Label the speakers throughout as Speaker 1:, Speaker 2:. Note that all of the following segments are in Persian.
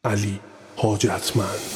Speaker 1: علی حاجتمند.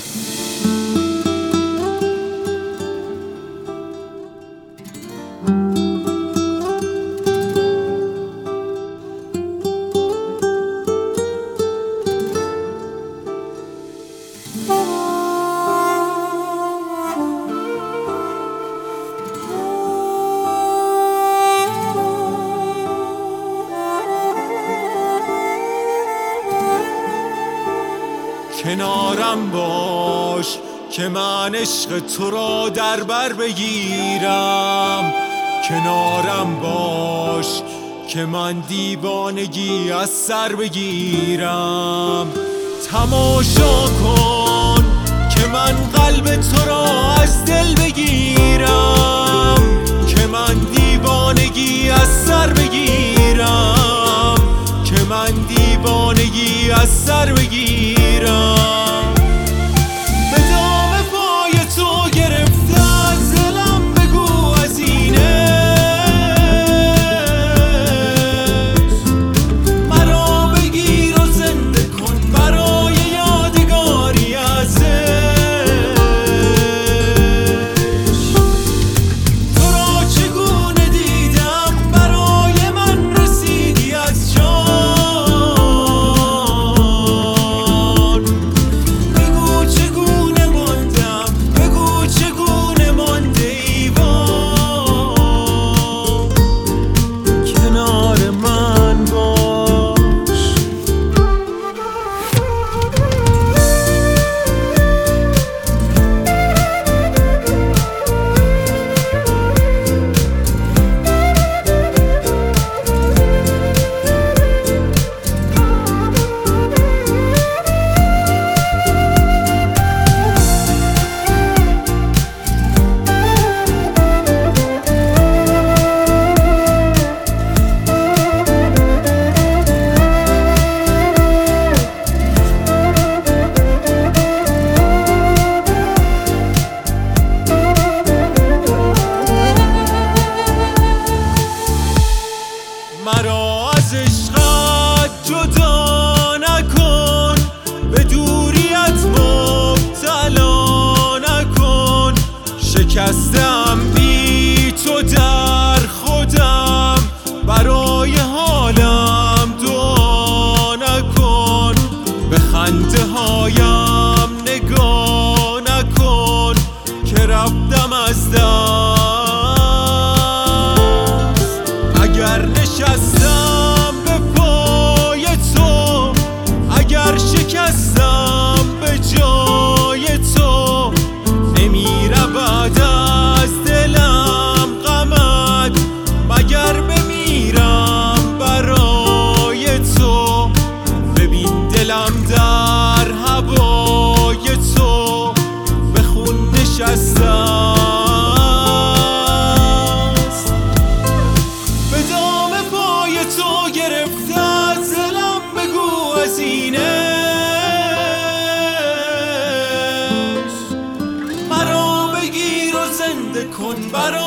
Speaker 2: کنارم باش که من عشق تو را در بر بگیرم، کنارم باش که من دیوانگی از سر بگیرم. تماشا کن که من قلب تو را از دل بگیرم، که من دیوانگی از سر بگیرم، که من دیوانگی از سر بگیرم. به دام پای تو گرفته از دلم، بگو از اینه مرا بگیر و زنده کن برای یادگاری ازش. تو را چگونه دیدم برای من رسیدی از جان، مرا از عشقت جدا نکن، به دوریت مبتلا نکن. شکستم بی تو در خودم، برای حالم دعا نکن. به خنده هایم نگاه نکن که رفتم از دست. اگر نشستم به پای تو، اگر شکستم به جای تو، نمیره بعد از دلم غمت، مگر بمیرم برای تو. ببین دلم در هوای تو به خون نشستم. گرفته از دلم، بگو از اینه مرا بگیر و زنده کن برای